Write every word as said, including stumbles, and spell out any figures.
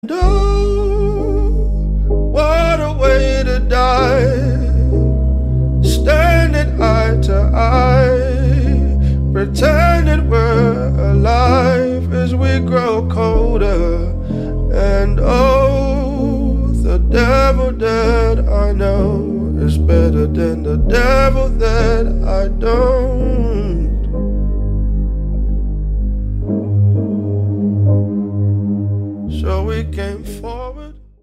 Oh, what a way to die, standing eye to eye, pretending we're alive as we grow colder. And oh, the devil that I know is better than the devil that I don't